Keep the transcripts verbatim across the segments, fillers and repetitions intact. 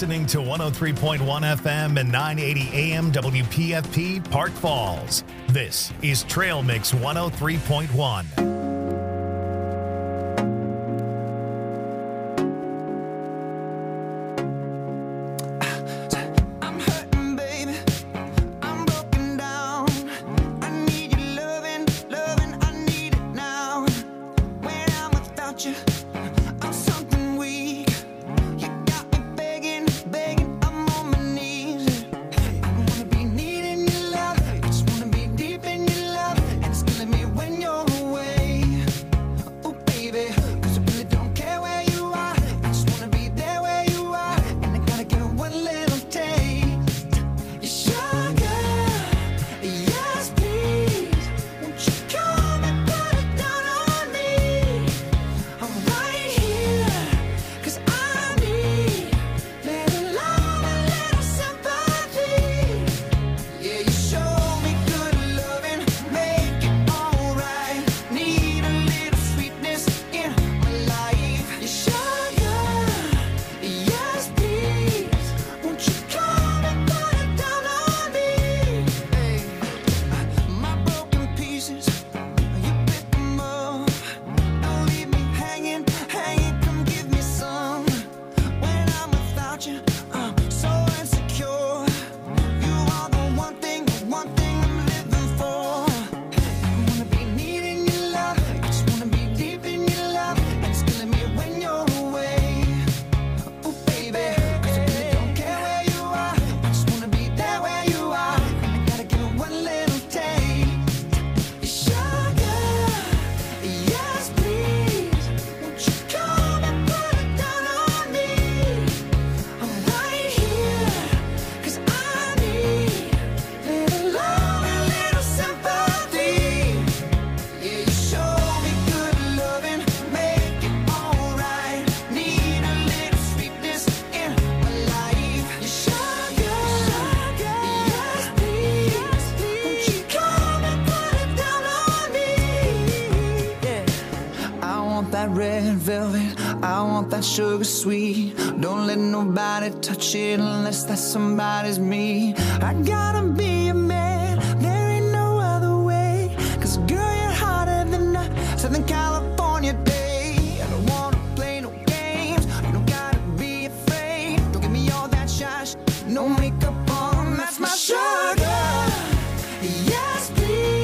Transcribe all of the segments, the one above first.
listening to one oh three point one F M and nine eighty A M W P F P Park Falls. This is Trail Mix one oh three point one. Sugar sweet, don't let nobody touch it unless that somebody's me. I gotta be a man, there ain't no other way. Cause girl, you're hotter than a Southern California day. I don't wanna play no games, you don't gotta be afraid. Don't give me all that shy sh- no makeup on, that's my sugar. Yes, please.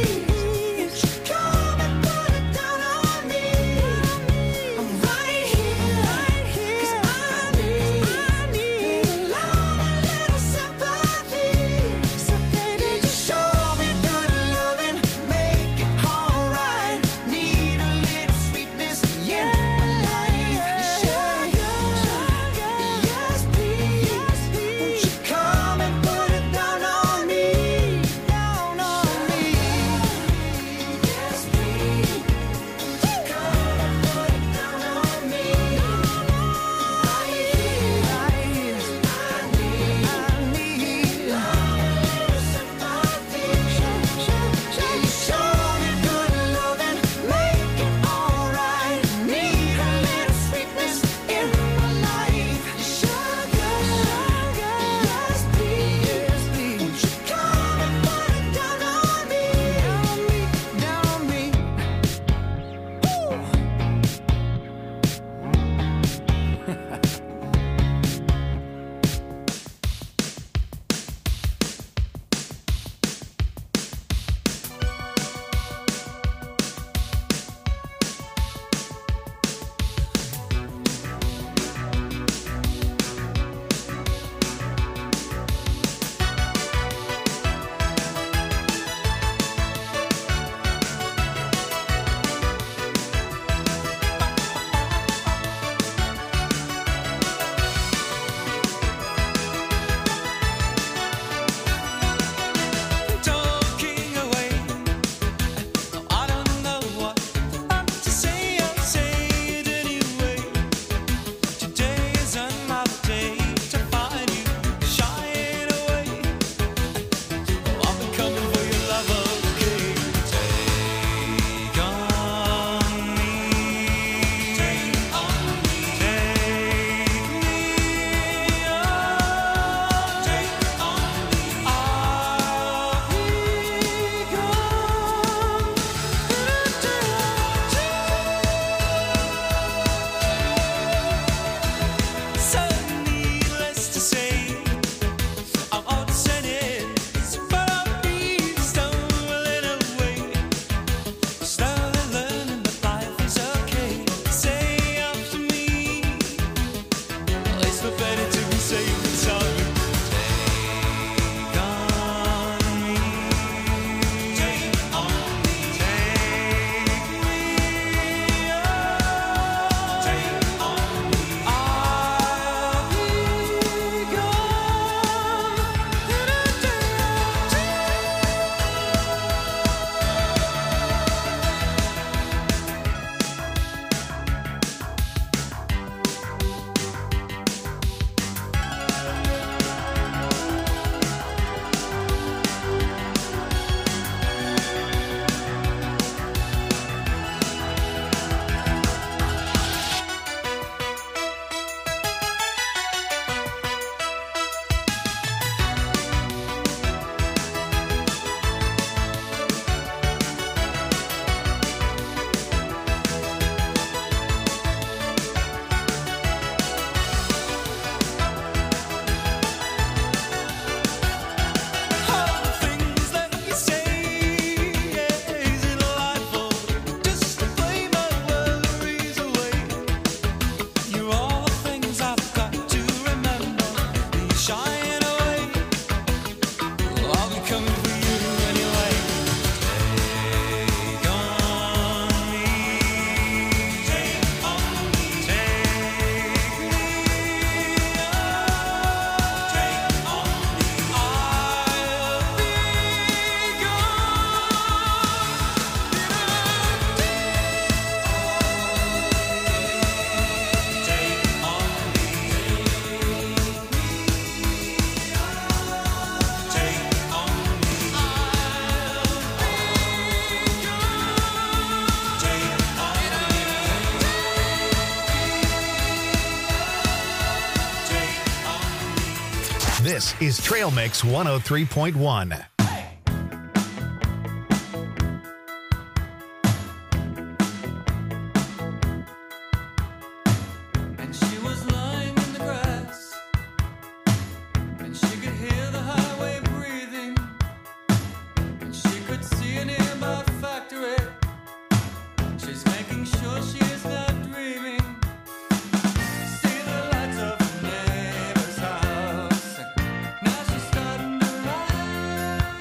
This is Trail Mix one oh three point one. Now she's starting to ride.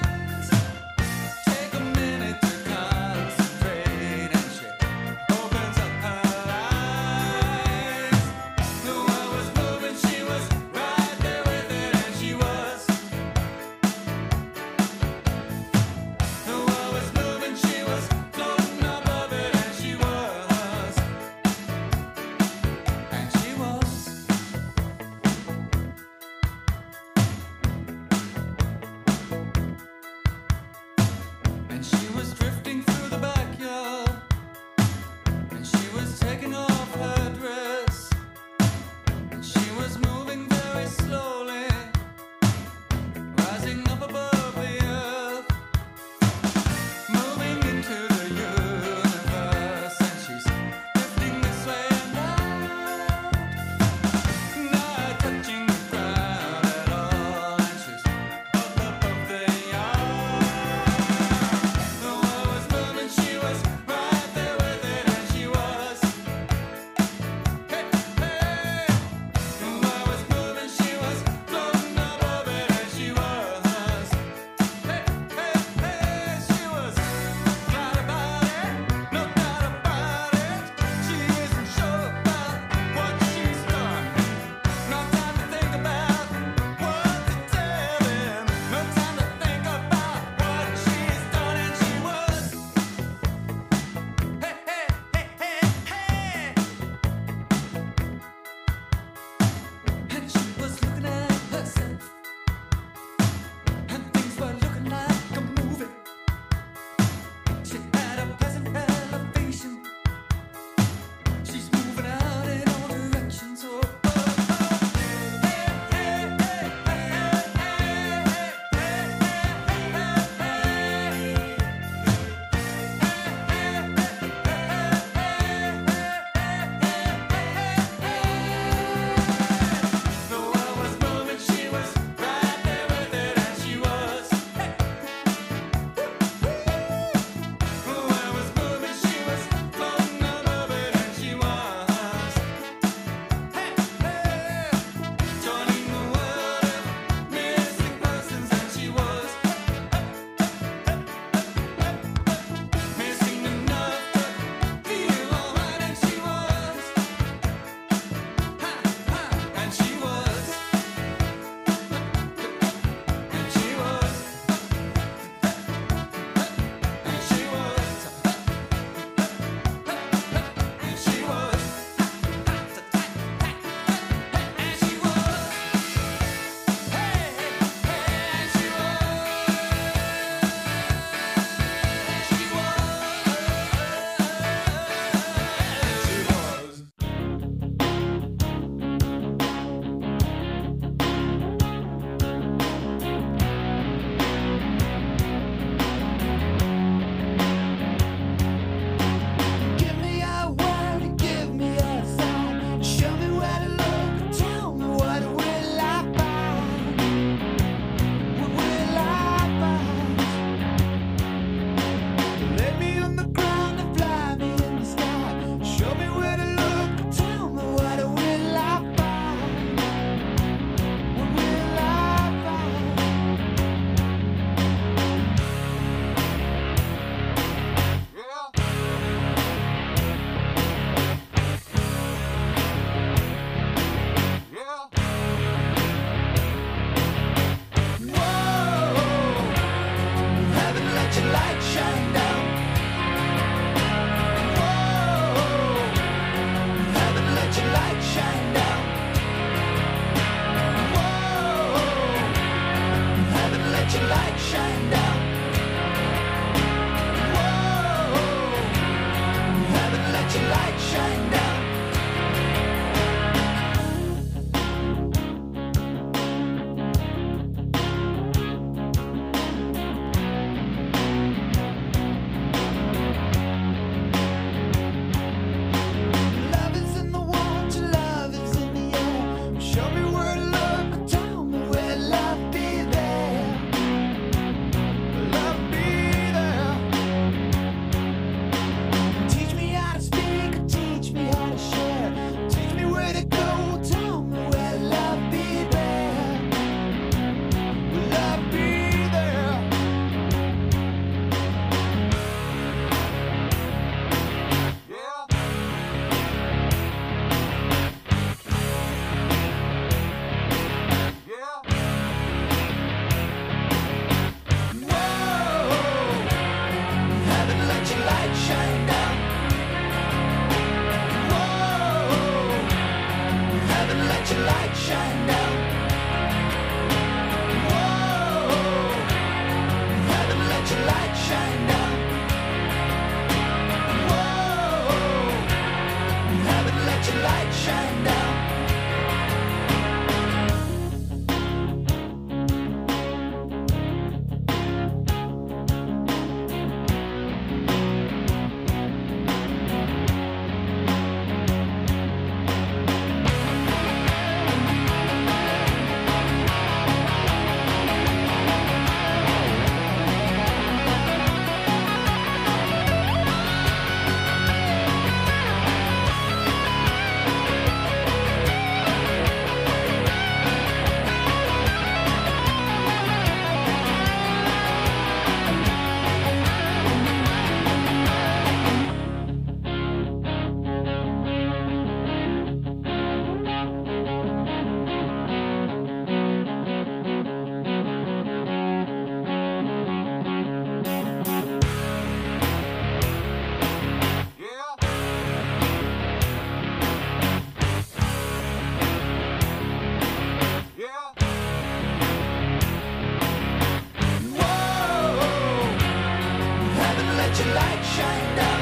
shine down.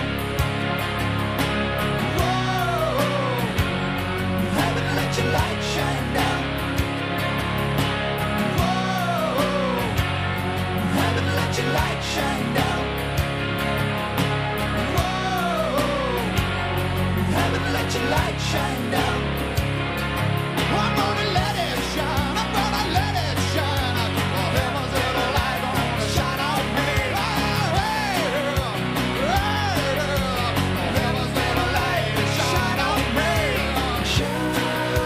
Whoa, heaven, let your light shine down. Whoa, heaven, let your light shine down. Let your light shine down. I'm gonna let it shine. I'm gonna let it shine. Oh, heaven's little light gonna shine on me. Oh, hey, hey, heaven's little light shine on me. Shine,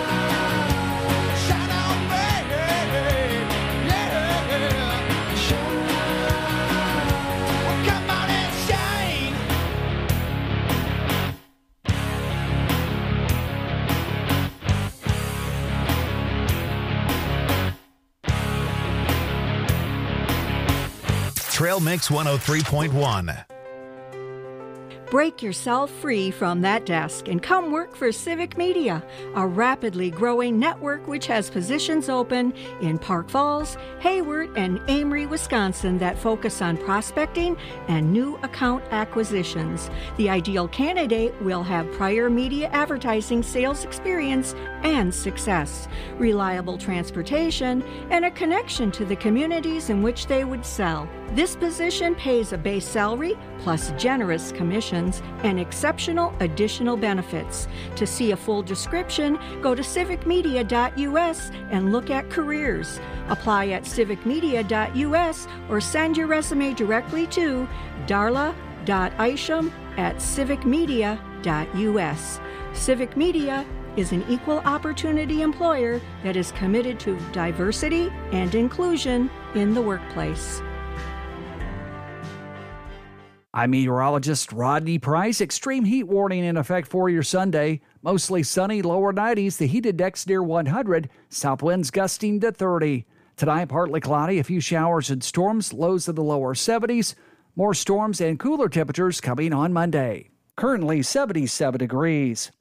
shine on me. Yeah, shine. Well, come on and shine. Trail Mix one oh three point one. Break yourself free from that desk and come work for Civic Media, a rapidly growing network which has positions open in Park Falls, Hayward, and Amory, Wisconsin that focus on prospecting and new account acquisitions. The ideal candidate will have prior media advertising sales experience and success, reliable transportation, and a connection to the communities in which they would sell. This position pays a base salary plus generous commissions and exceptional additional benefits. To see a full description, go to civic media dot U S and look at careers. Apply at civic media dot U S or send your resume directly to darla dot isham at civic media dot U S. Civic Media is an equal opportunity employer that is committed to diversity and inclusion in the workplace. I'm meteorologist Rodney Price. Extreme heat warning in effect for your Sunday. Mostly sunny, lower nineties. The heat index near one hundred. South winds gusting to thirty. Tonight, partly cloudy, a few showers and storms. Lows in the lower seventies. More storms and cooler temperatures coming on Monday. Currently seventy-seven degrees.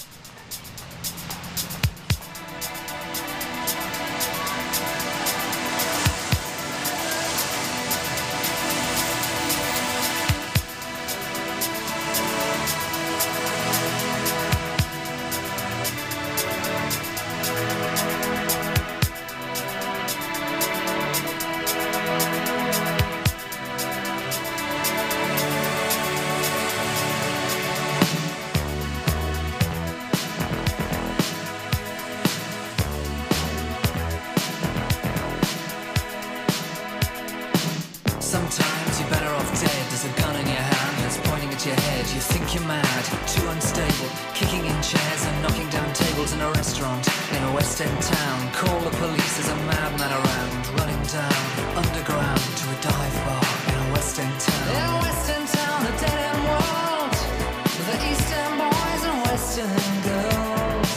Sometimes you're better off dead. There's a gun in your hand that's pointing at your head. You think you're mad, too unstable, kicking in chairs and knocking down tables in a restaurant in a West End town. Call the police, there's a madman around, running down underground to a dive bar in a West End town. In a West End town, a dead end world, the East End boys and West End girls.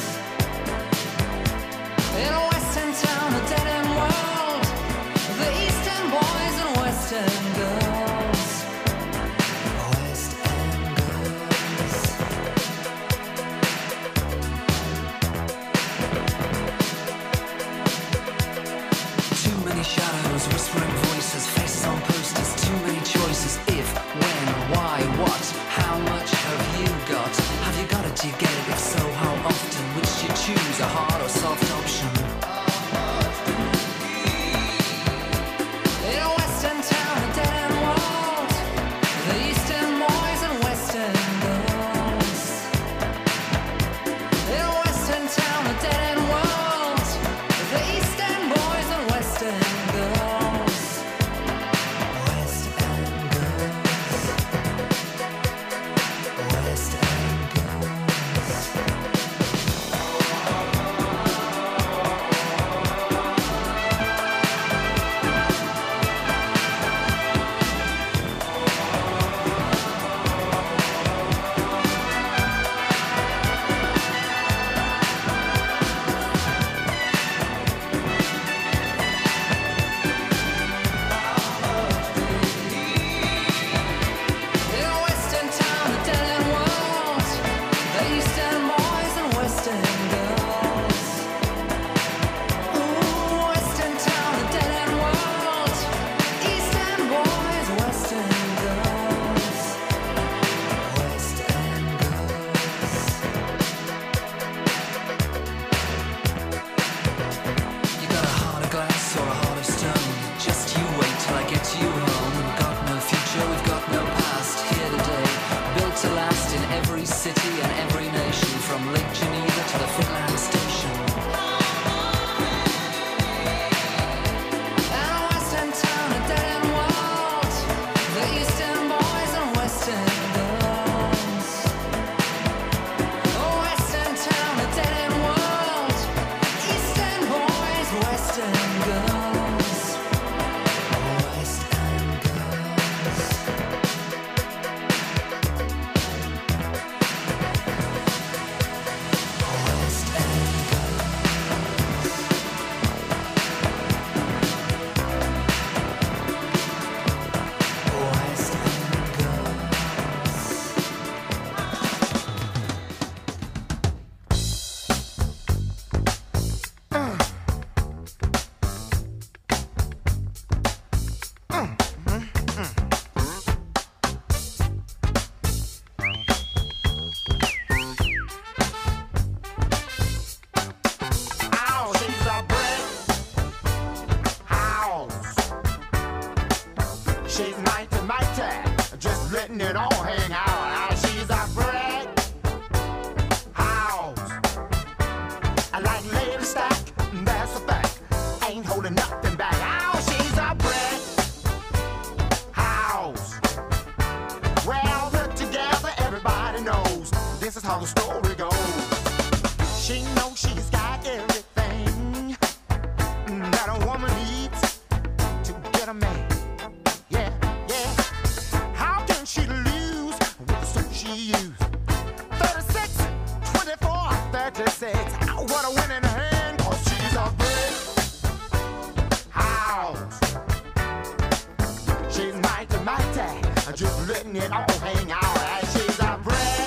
In a West End town, a dead end world, the East End boys and West End girls. West End girls. Too many shadows, whispering voices, faces on posters, too many choices. If, when, why, what, how much have you got? Have you got it, do you get it? If so, how often? Which do you choose, a hard or soft option? In a West End town, a dead end world, the East End boys and West End girls. In a West End town, a dead end world, the East End boys and West End girls. West End girls. West End girls. to last in every city and every nation, from Lake Geneva to the Finland station. And a western town, a dead-end world, the eastern boys and western girls. A western town, a dead-end world, eastern boys, western girls. Western girls. Ow, she's a brick house. She's mighty, mighty, just letting it all hang out. Ow, she's a brick house. I like lady stack, that's a fact. Ain't holding nothing back. Ow, she's a brick house. Well, put together, everybody knows this is how the story goes. She knows she's got everything that a woman needs to get a man. Yeah, yeah. How can she lose with the suit she used? thirty-six, twenty-four, thirty-six. Oh, what a winning hand, 'cause she's a brick house. She's mighty, mighty, just letting it all hang out. And she's a brick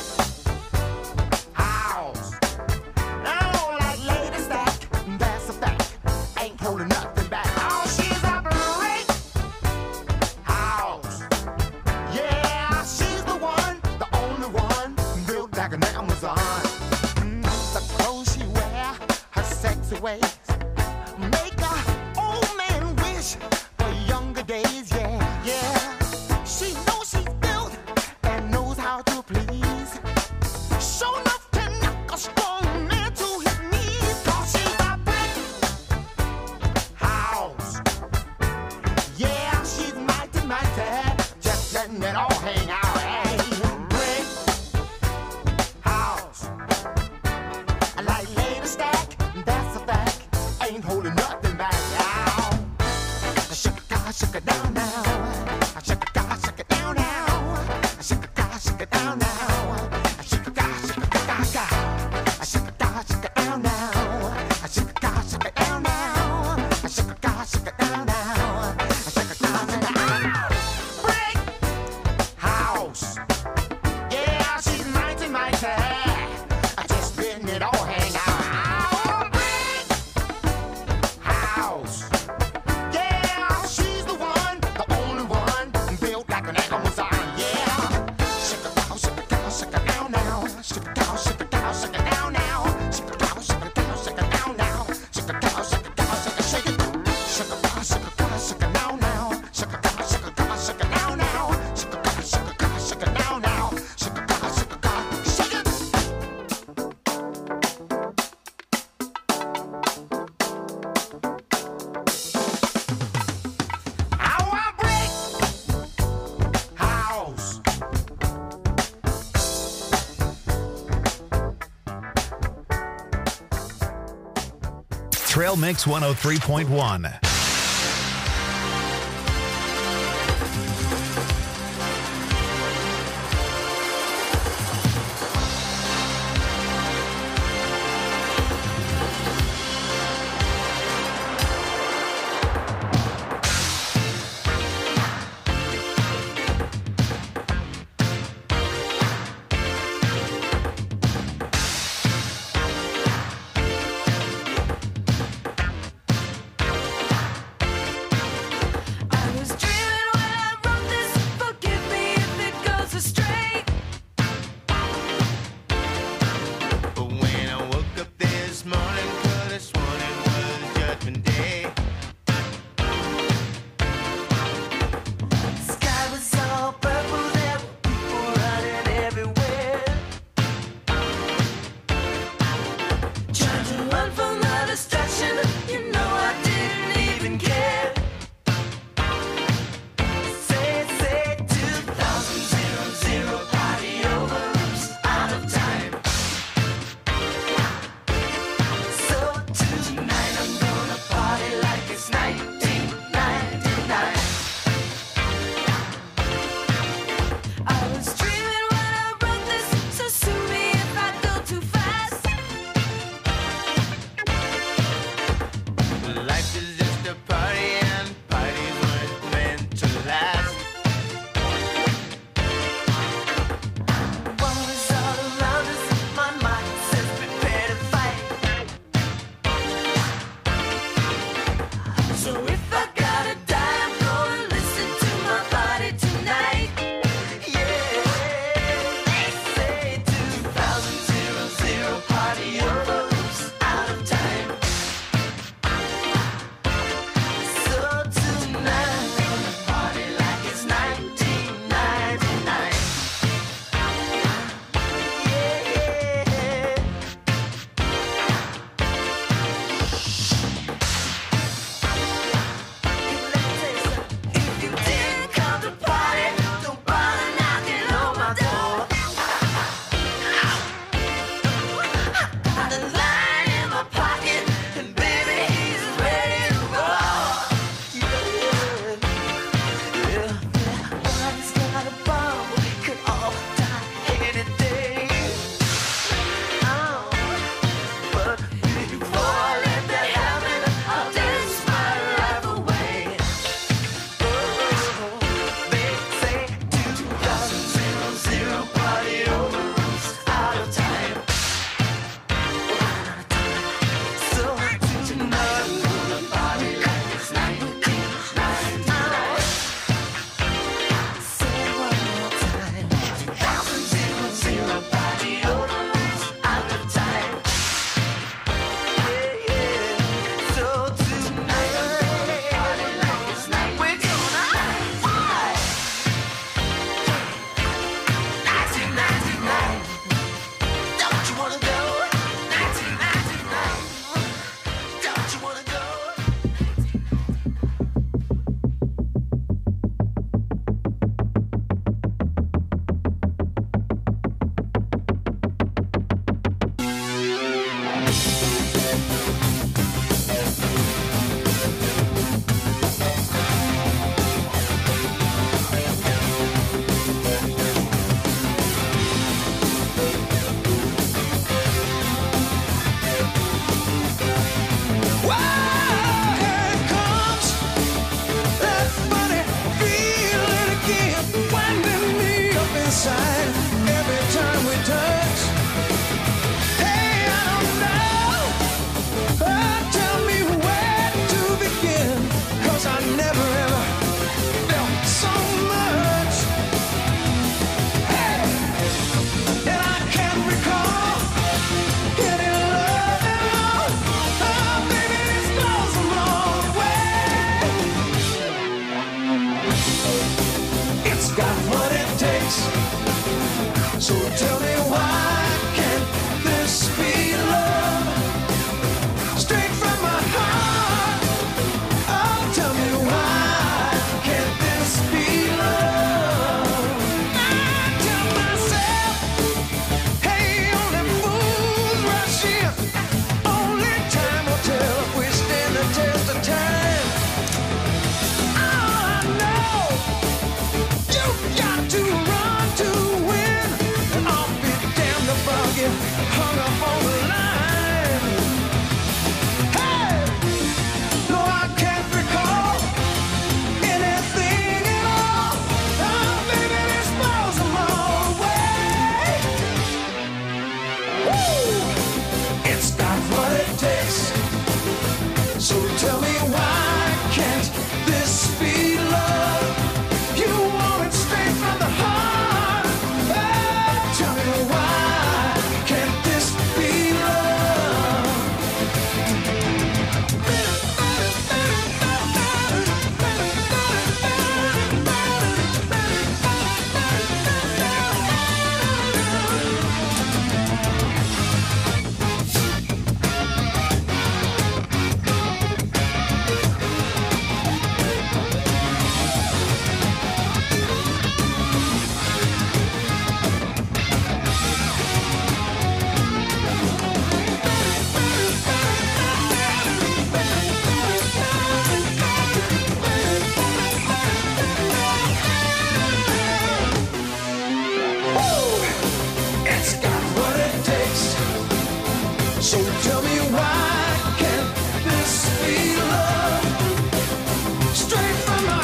house. I don't like lady stack, that's a fact. Ain't holding nothing back. Oh, she's a brick house. Yeah, she's the one, the only one, built like an Amazon. Mm, the clothes she wear, her sexy ways, make a old man wish for younger days. Yeah, yeah. She knows she's built and knows how to please. Show enough to knock a strong man to his knees. 'Cause she's a brick house. Yeah, she's mighty, mighty, just letting it all hang out. Hey, brick house. I like lady stack, that's a fact. Ain't holding nothing back. Ow. Shake it, God, shake it down now. Shake it, God, shake it down now. Shake it, God, shake it down now. Shake it, God, shake it, God, God. Shake it, God, shake it down now. Shake it, God, shake it down now. Shake it, God, shake it down now. Shake it, God, shake it down. Brick house. Yeah, she's mighty, mighty. Just letting it all hang out. Brick house. Yeah, she's the one, the only one, built like an Amazon. Yeah. Shake it down, shake it down, shake it down now. Shake it down, shake it down, shake it down now. Shake it down, shake it down, shake it down now. Shake it down, shake it down, shake it, shake it. Shake it down, shake it down, shake it down now. Shake it down, shake it down, shake it down now. Shake it down, shake it down, shake it down now. Shake it down, shake it down, shake it. I want brick house. Trail Mix one oh three point one. So tell me why can't this be love? Straight from my heart. Oh, tell me why can't this be love? I tell myself, hey, only fools rush in. Only time will tell if we stand the test of time. Oh, I know you got to run to win. And I'll be damned if I'll get hung up on the line. Hey, no, I can't recall anything at all. Oh, baby, this blows them all away. Woo! It's got what it takes. So tell me why can't this be love? You want it straight from the heart. Oh, tell me why can't this be love? It's got what it takes. So tell me why can't this be love? Straight from my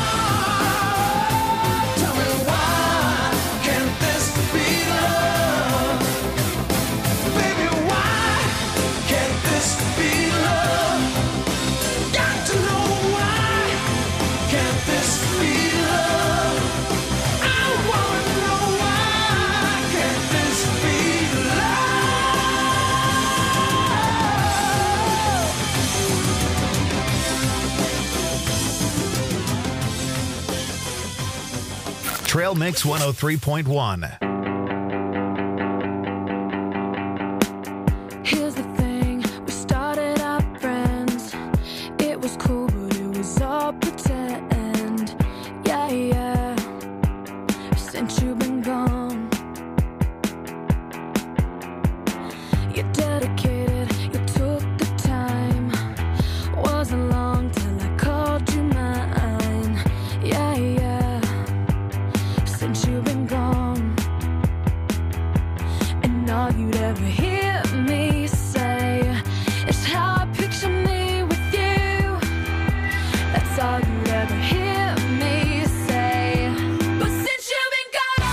heart. Tell me why can't this be love? Baby, why can't this be love? Got to know why can't this be love? I wanna know why can't this be love? Trail Mix one oh three point one. Here's the thing, we started out friends. It was cool, but it was all pretend. Yeah, yeah. Since you've been gone, you're dedicated, you took the time. Wasn't long till I called you mine. Yeah, yeah. Since you've been gone, and all you'd ever hear me say is how I picture me with you. That's all you'd ever hear me say. But since you've been gone,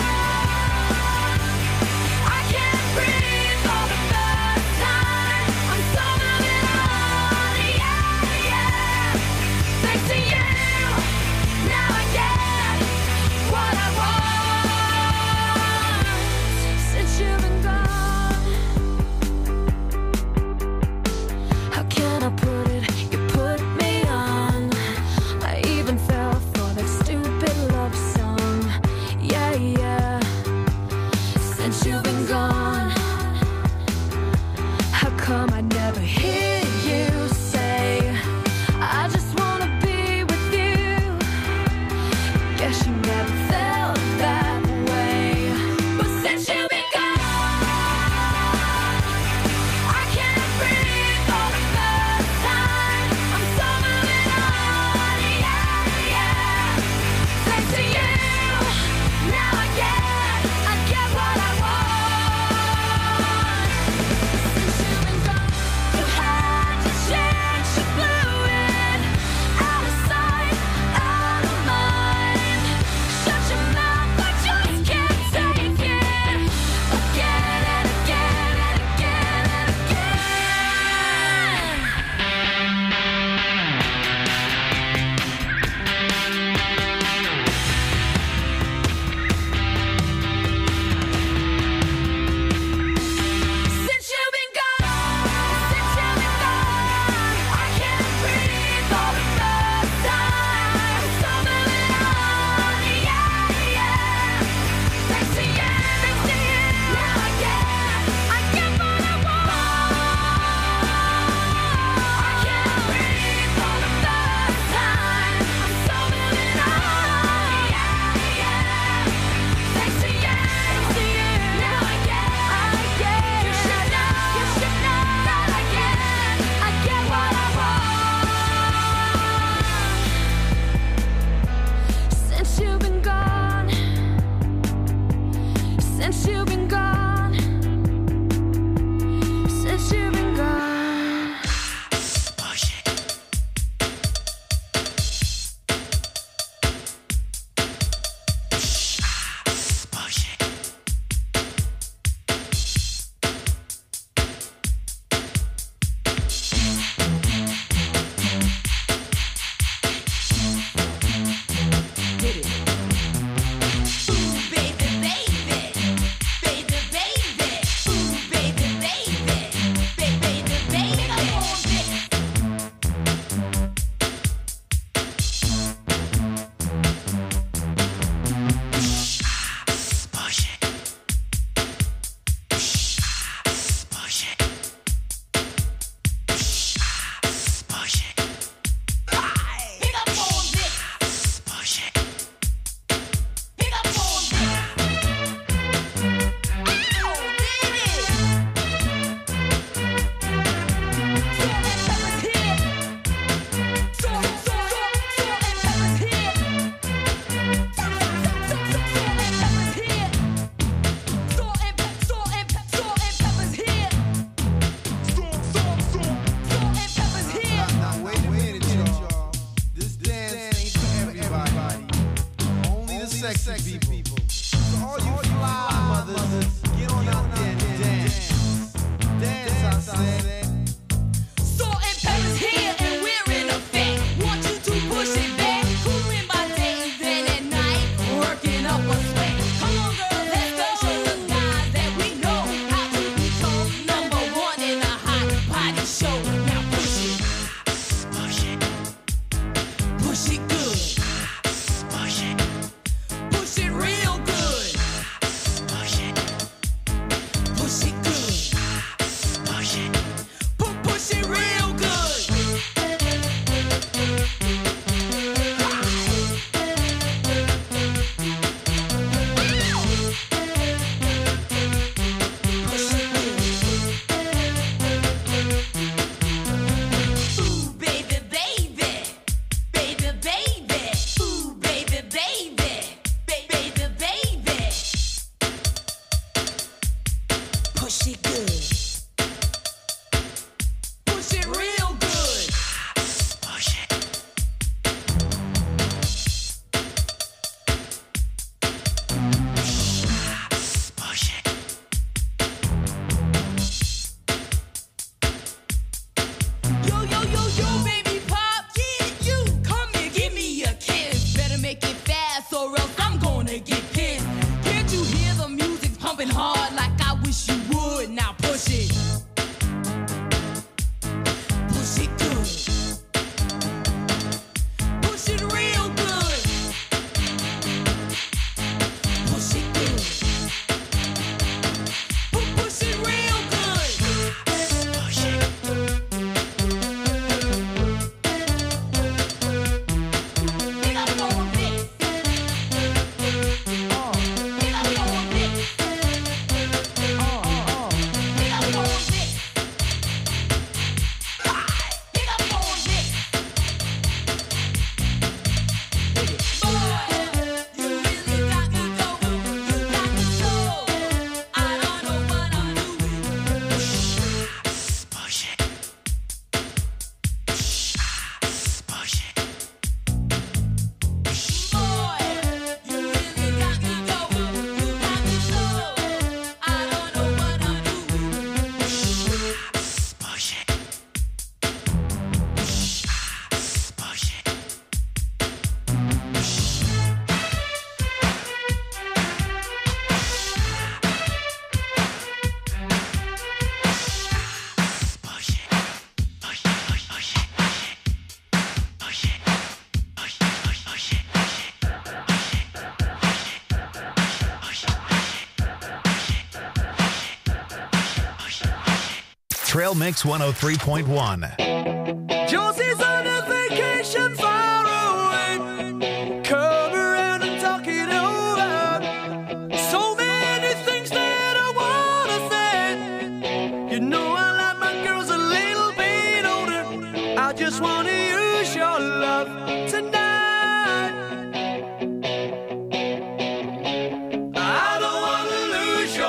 I can't breathe for the first time. I'm so moving on, yeah, yeah. Thanks to you, now I get what I want. Since you've been gone, how can I put it? You put me on. I even fell for that stupid love song. Yeah, yeah. Since you've been gone, how come I never hear you say, I just wanna be with you? Guess you never felt that way. But since you've been gone, I can't breathe for the first time. I'm so moving on, yeah, yeah. Thanks to you, now I get, I get what I want. Since you've been gone, since you've been gone. Push it. Push it. Sexy people. So all you fly mothers, get on out there and dance. Dance, I said. Salt and pepper's here and we're in effect. Want you to push it back. Cooling my days then at night, working up a sweat. Come on, girls, let's go. Show the guys that we know how to become number one in a hot body show. Now push it, push it, push it good. Push it. Push it real good. Push it. Push it good. Push it. Pu- push it real good. Push it good. Ooh, baby, baby. Baby, baby. Ooh, baby, baby. Baby, baby, push it good. Push it real good. Push it. Push it. Yo, yo, yo, yo, baby pop, yeah, you come here, give me a kiss. Better make it fast or else I'm gonna get pissed. Can't you hear the music pumping hard like I wish you would? Now push it. Push it good. Push it real good. Push it good. Pu- Push it real good. Push it. Pick up on this. Oh. Pick up on this. Oh, oh, oh. Pick up on this. Pick up on this. Boy, you really got me going. You got me so. I don't know what I'm doing. Push it. Push it. Boy, you really got me going. You got me so. I don't know what I'm doing. Push it. Push it. Push it. Push it. Push it. Push it. Push it. Push it. Push it. Push it. Trail Mix one oh three point one. Josie's on a vacation far away. Come around and talk it over. So many things that I wanna say. You know I like my girls a little bit older. I just wanna use your love tonight. I don't wanna lose your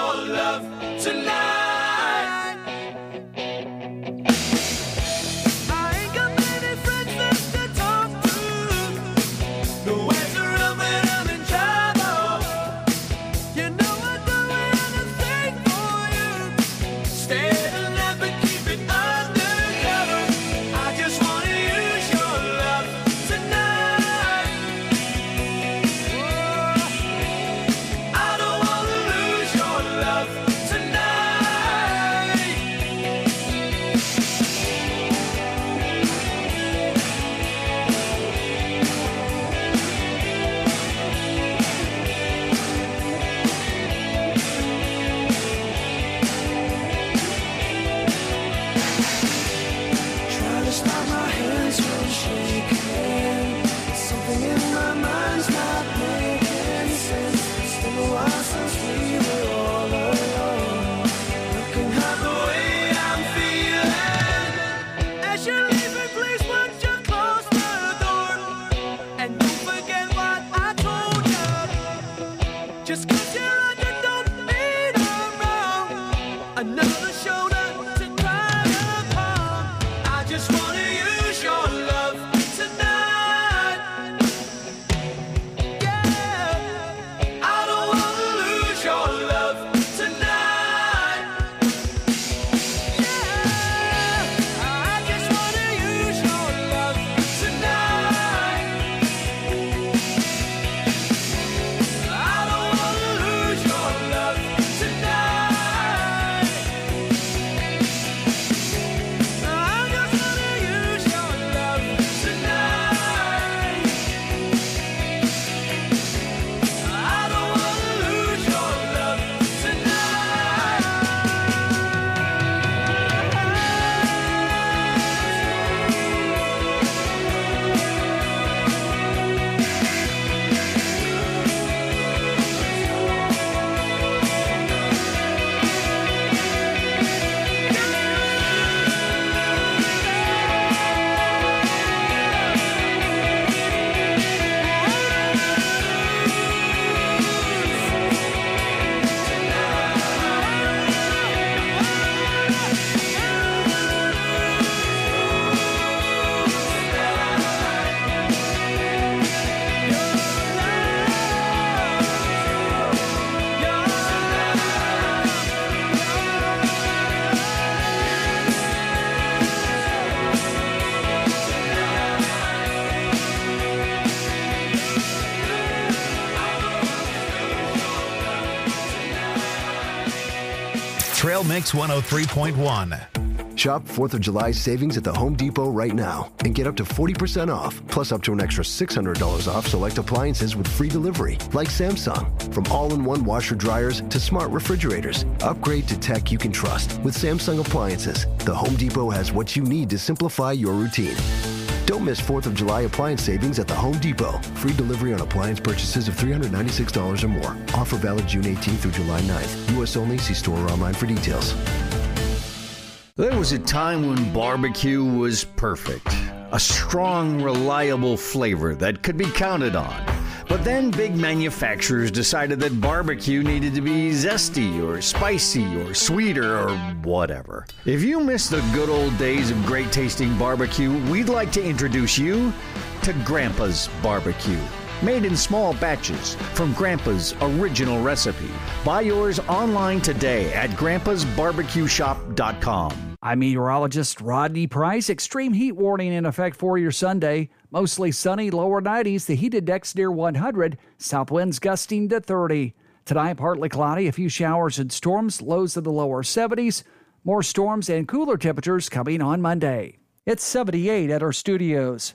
Trail Mix one oh three point one. Shop fourth of July savings at the Home Depot right now and get up to forty percent off, plus up to an extra six hundred dollars off select appliances with free delivery, like Samsung. From all-in-one washer dryers to smart refrigerators, upgrade to tech you can trust with Samsung appliances. The Home Depot has what you need to simplify your routine. Don't miss fourth of July appliance savings at the Home Depot. Free delivery on appliance purchases of three hundred ninety-six dollars or more. Offer valid June eighteenth through July ninth. U S only. See store or online for details. There was a time when barbecue was perfect. A strong, reliable flavor that could be counted on. But then big manufacturers decided that barbecue needed to be zesty or spicy or sweeter or whatever. If you miss the good old days of great tasting barbecue, we'd like to introduce you to Grandpa's Barbecue. Made in small batches from Grandpa's original recipe. Buy yours online today at grandpas barbecue shop dot com. I'm meteorologist Rodney Price. Extreme heat warning in effect for your Sunday. Mostly sunny, lower nineties. The heat index near one hundred. South winds gusting to thirty. Tonight, partly cloudy. A few showers and storms. Lows in the lower seventies. More storms and cooler temperatures coming on Monday. It's seventy-eight at our studios.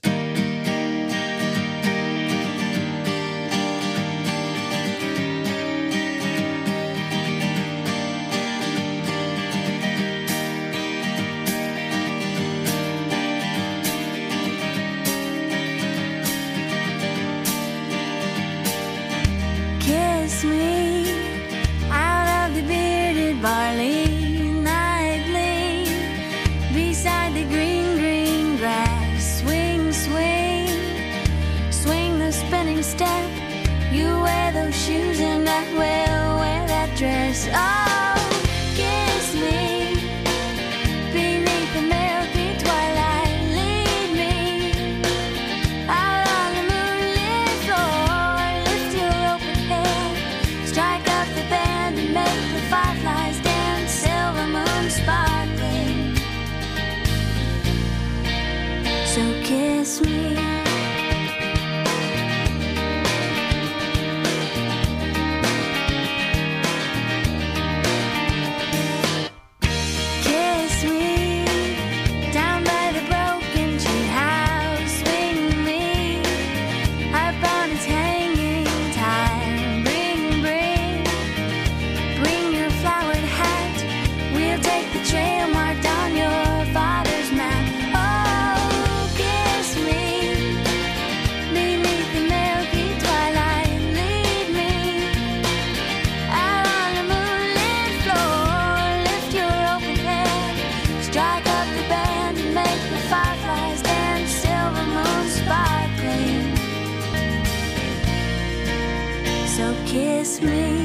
Kiss me out of the bearded barley nightly, beside the green, green grass. Swing, swing, swing the spinning step. You wear those shoes and I will wear that dress. Oh, kiss me beneath the milky twilight. Lead me out on the moonlit floor. Lift your open head, strike up the band and make the fireflies dance. Silver moon sparkling, so kiss me. Kiss me down by the broken tree house. Swing me up on its hanging time. Bring, bring, bring your flowered hat. We'll take the trail marked on your father's map. Oh, kiss me beneath the milky twilight. Lead me out on the moonlit floor. Lift your open head, strike up the band and make the fireflies dance. Silver moon sparkling, so kiss me.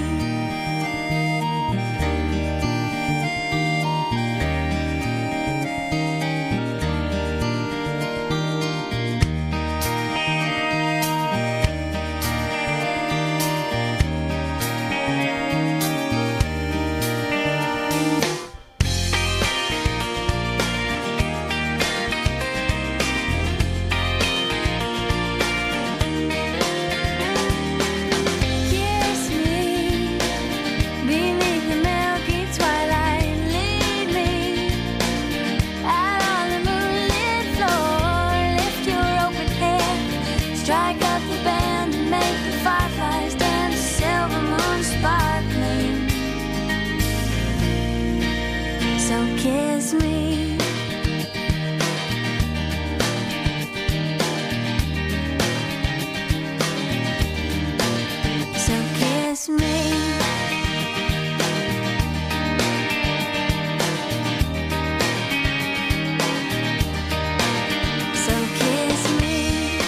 Kiss me beneath the milky twilight. Lead me out on the moonlit floor. Lift your open head, strike up the band and make the fireflies dance. Silver moon sparkling, so kiss me. So kiss me. So kiss me.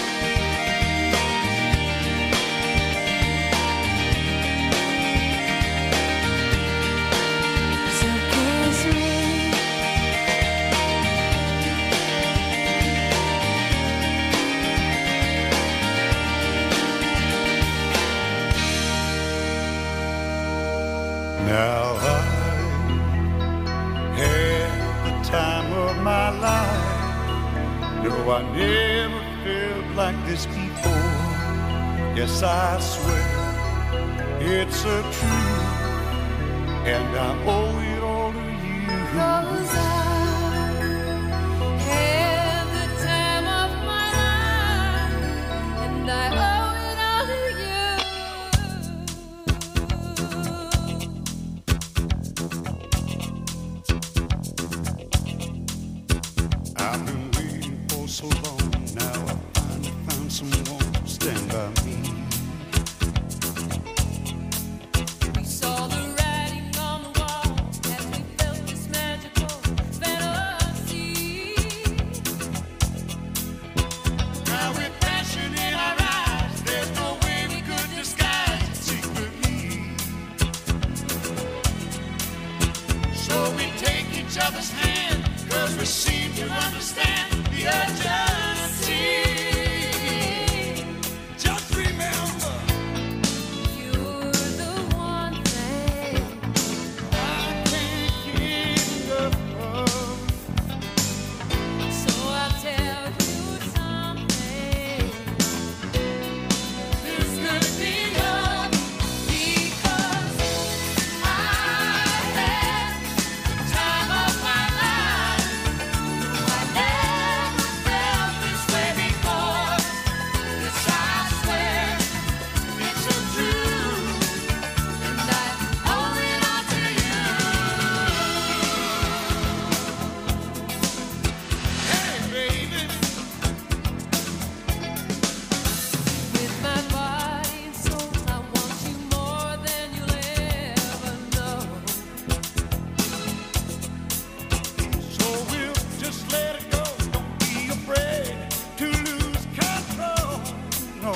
So kiss me. Now I had the time of my life. No, I never felt like this before. Yes, I swear it's a truth, and I owe it all 'cause I had the time of my life, and I owe it all to you. I've been waiting for so long now. I finally found someone to stand by me. We saw the writing on the wall as we felt this magical fantasy. Now with passion in our eyes, there's no way we could disguise it secretly. So we take each other's hand, 'cause we seem to understand the urgency. Just remember, You're the one thing I can't get enough of. So I'll tell you something. This could be love because I had the time of my life. I never felt this way before. Yes, I swear it's so true, and I owe it all to you. Hey, baby, With my body and soul, I want you more than you'll ever know. so we'll just let it go. Don't be afraid to lose control. No,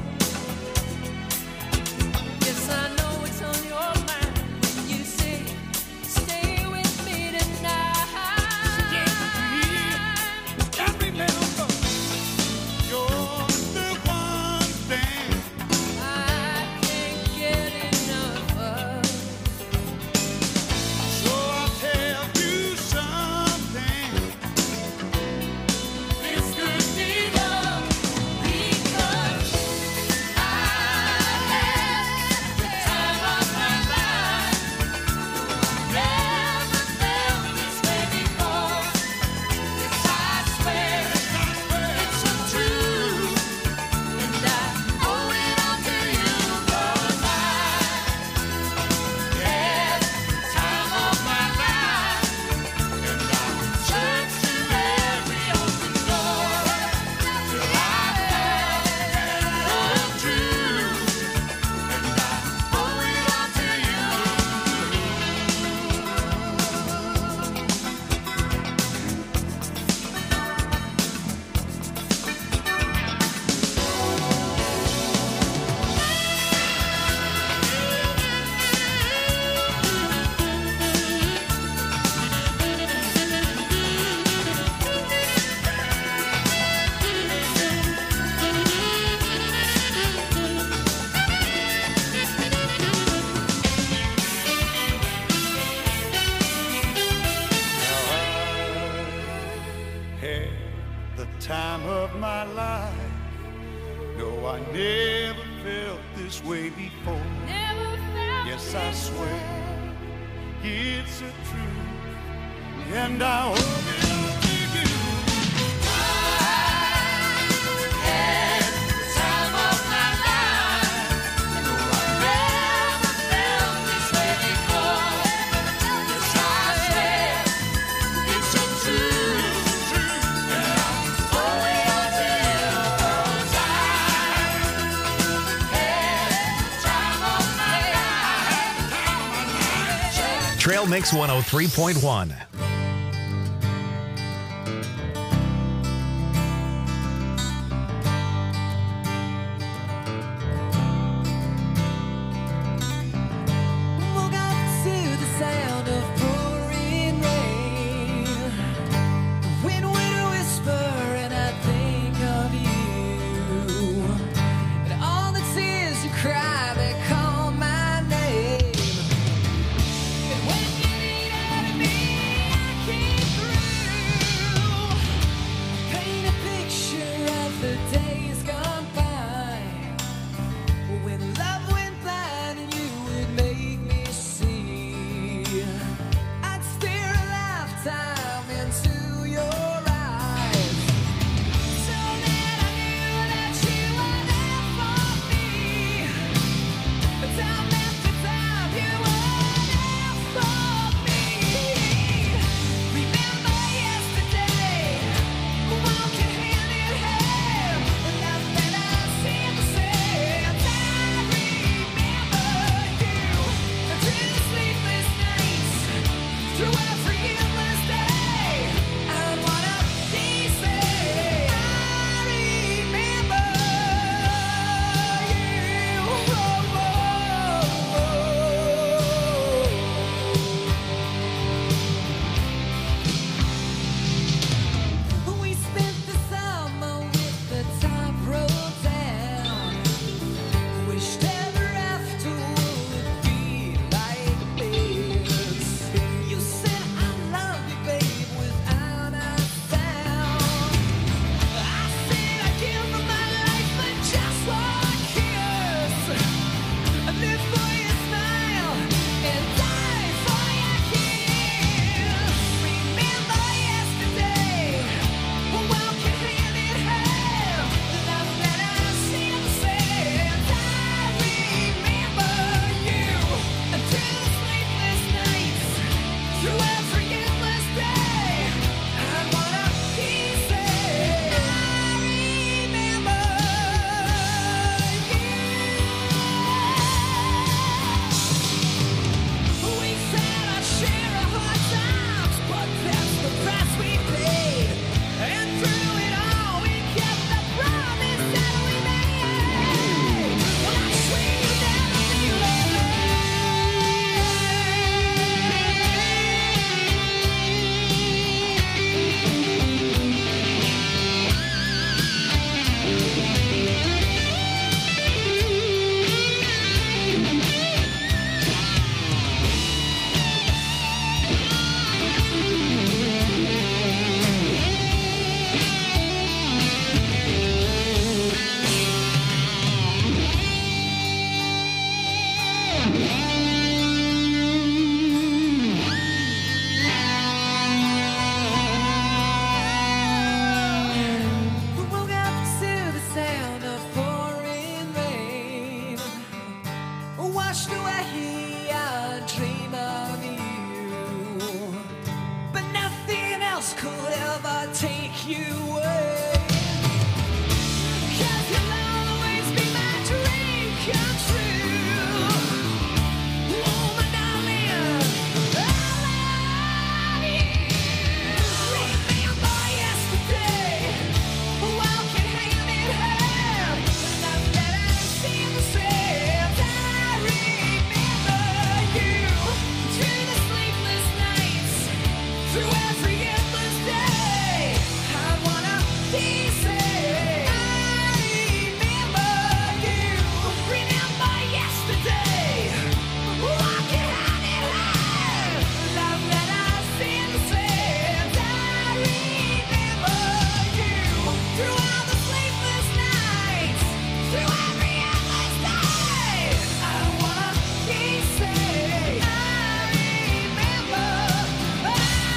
Yes, I know it's on your mind when you say, stay with me tonight. just remember, you're the one thing I can't get enough of. So I'll tell you something. This could be love because I had the time of my life. Never felt this way before. Yes, I swear it's so true, and I owe it all to you 'cause I had the time of my life, and I searched through every open door till I found love true, and I owe it all to you. had the time of my life. No, I never felt this way before. Never felt Yes, I this swear way. it's a truth, and I owe it all to you. Had the time of my life. No, I never felt this way before. Yes, I swear it's so true, and I owe it all to you 'cause I had the time of my life. Trail Mix one oh three point one. Woke up to the sound of pouring rain. The wind would whisper, and I think of you. And all the tears you cry, they call my name. And when you need me, you away. 'Cause you'll always be my dream come true. Woman, darling, I love you. Remember yesterday, walking hand in hand. Love that I've seen the same. I remember you through the sleepless nights, through every endless day. I wanna be saved. I remember you. Remember yesterday, walking hand in hand. Love that I've seen the same. I remember you through all the sleepless nights, through every endless day. I wanna be saved. I remember. I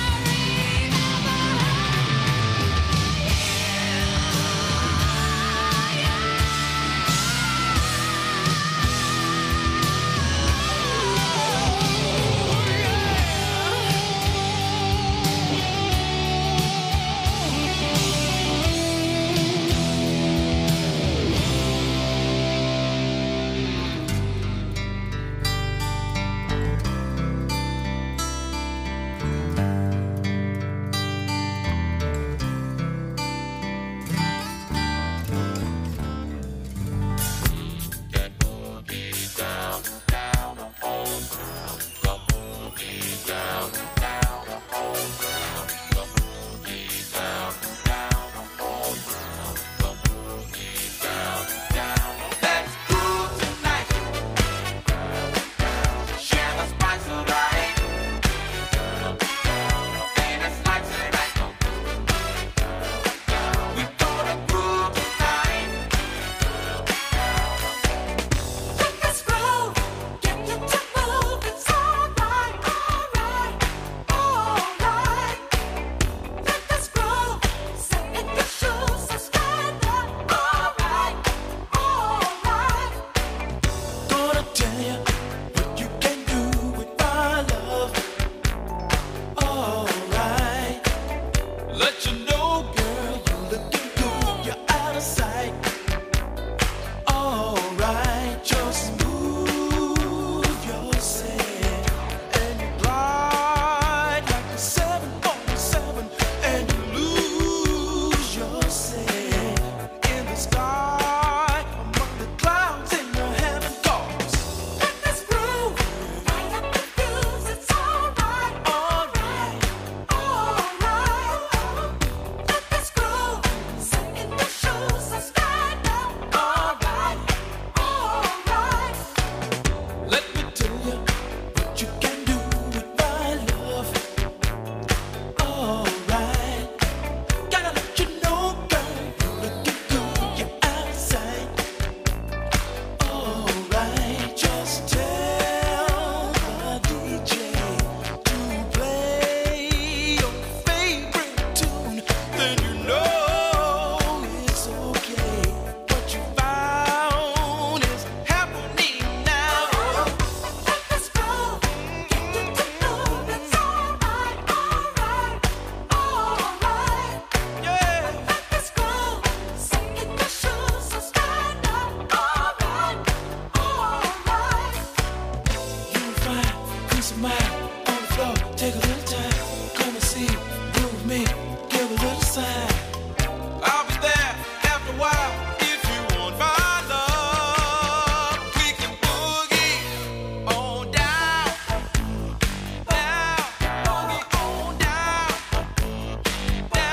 Let's groove tonight. Share the spice of life. And it's like tonight. We gonna groove tonight. Let's groove. Get you to move. It's alright, alright, alright. Let us groove. Sit in your shoes and stand up. Alright, alright. Gonna tell you what you can do with my love. Alright. Let you know, girl, you're looking good. You're out of sight. Alright. Just move yourself and you glide like a seven forty-seven and you lose yourself in the sky among the clouds in the heaven cause. Let us groove, right up the fuse, it's alright, alright, alright. Let us groove, sit in the shoes and stand up, alright, alright. Let me tell you what you can do with my love. Alright. Gotta let you know, girl, you're looking good, you're out of sight. Alright. Just tell the D J to play your favorite tune, then you know it's okay. What you found is happening now. Let us go, get you to move. It's alright, alright, alright. Yeah. Let us go, sit in your shoes and stand up. Alright, alright. You find peace of mind on the floor. Take a little time.